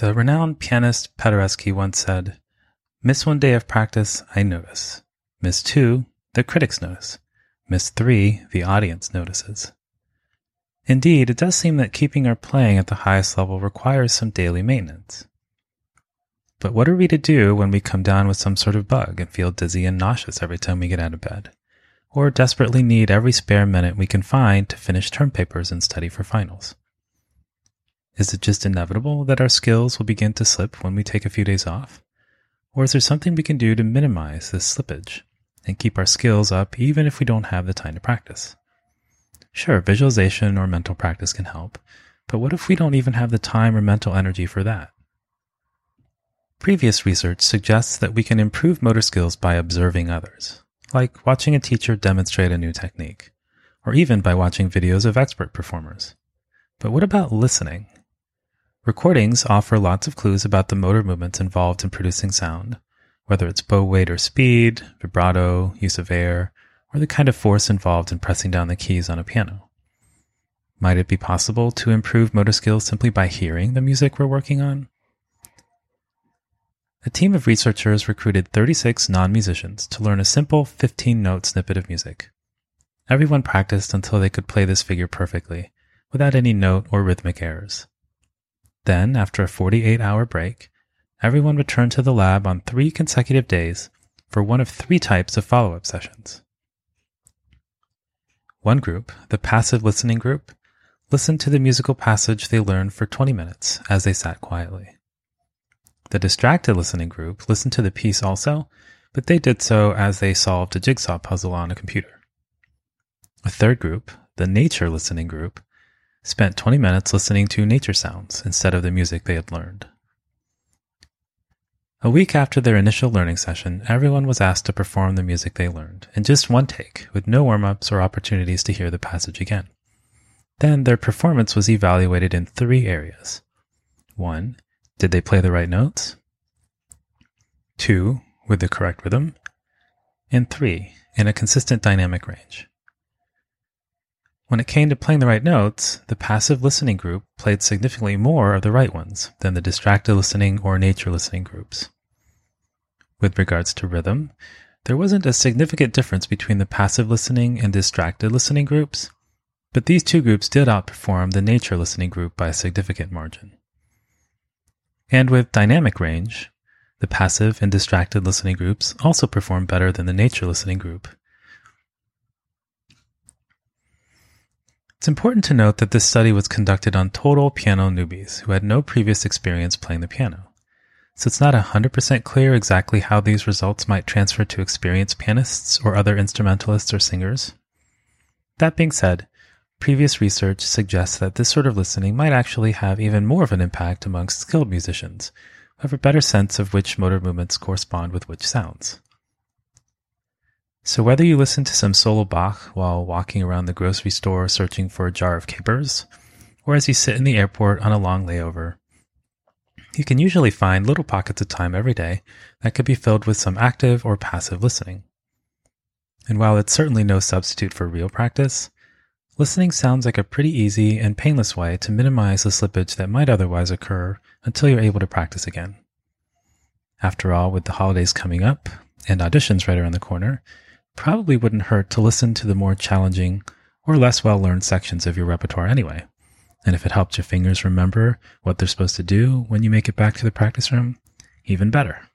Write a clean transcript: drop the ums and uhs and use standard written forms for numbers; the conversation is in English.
The renowned pianist Paderewski once said, "Miss one day of practice, I notice. Miss two, the critics notice. Miss three, the audience notices." Indeed, it does seem that keeping our playing at the highest level requires some daily maintenance. But what are we to do when we come down with some sort of bug and feel dizzy and nauseous every time we get out of bed? Or desperately need every spare minute we can find to finish term papers and study for finals? Is it just inevitable that our skills will begin to slip when we take a few days off? Or is there something we can do to minimize this slippage and keep our skills up even if we don't have the time to practice? Sure, visualization or mental practice can help, but what if we don't even have the time or mental energy for that? Previous research suggests that we can improve motor skills by observing others, like watching a teacher demonstrate a new technique, or even by watching videos of expert performers. But what about listening? Recordings offer lots of clues about the motor movements involved in producing sound, whether it's bow weight or speed, vibrato, use of air, or the kind of force involved in pressing down the keys on a piano. Might it be possible to improve motor skills simply by hearing the music we're working on? A team of researchers recruited 36 non-musicians to learn a simple 15-note snippet of music. Everyone practiced until they could play this figure perfectly, without any note or rhythmic errors. Then, after a 48-hour break, everyone returned to the lab on 3 consecutive days for one of 3 types of follow-up sessions. One group, the passive listening group, listened to the musical passage they learned for 20 minutes as they sat quietly. The distracted listening group listened to the piece also, but they did so as they solved a jigsaw puzzle on a computer. A third group, the nature listening group, spent 20 minutes listening to nature sounds instead of the music they had learned. A week after their initial learning session, everyone was asked to perform the music they learned in just one take, with no warm-ups or opportunities to hear the passage again. Then their performance was evaluated in 3 areas. 1. Did they play the right notes? 2. With the correct rhythm? And 3. In a consistent dynamic range. When it came to playing the right notes, the passive listening group played significantly more of the right ones than the distracted listening or nature listening groups. With regards to rhythm, there wasn't a significant difference between the passive listening and distracted listening groups, but these 2 groups did outperform the nature listening group by a significant margin. And with dynamic range, the passive and distracted listening groups also performed better than the nature listening group. It's important to note that this study was conducted on total piano newbies who had no previous experience playing the piano, so it's not 100% clear exactly how these results might transfer to experienced pianists or other instrumentalists or singers. That being said, previous research suggests that this sort of listening might actually have even more of an impact amongst skilled musicians who have a better sense of which motor movements correspond with which sounds. So whether you listen to some solo Bach while walking around the grocery store searching for a jar of capers, or as you sit in the airport on a long layover, you can usually find little pockets of time every day that could be filled with some active or passive listening. And while it's certainly no substitute for real practice, listening sounds like a pretty easy and painless way to minimize the slippage that might otherwise occur until you're able to practice again. After all, with the holidays coming up and auditions right around the corner, probably wouldn't hurt to listen to the more challenging or less well-learned sections of your repertoire anyway. And if it helps your fingers remember what they're supposed to do when you make it back to the practice room, even better.